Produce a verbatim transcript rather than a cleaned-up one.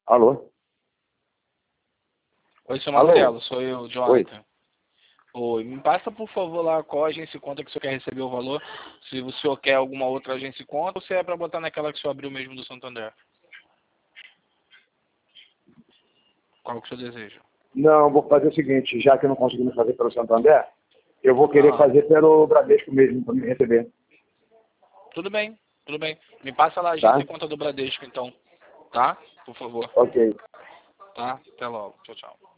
Alô? Oi, seu Marcelo, Alô? sou eu, Jonathan. Oi. Oi, me passa por favor lá qual agência e conta que o senhor quer receber o valor, se o senhor quer alguma outra agência e conta ou se é para botar naquela que o senhor abriu mesmo do Santander. Qual que o senhor deseja? Não, vou fazer o seguinte, já que eu não consegui fazer pelo Santander, eu vou querer Aham. fazer pelo Bradesco mesmo, para me receber. Tudo bem, tudo bem. Me passa lá a agência Tá? e conta do Bradesco então, tá? Por favor. Ok. Tá? Até logo. Tchau, tchau.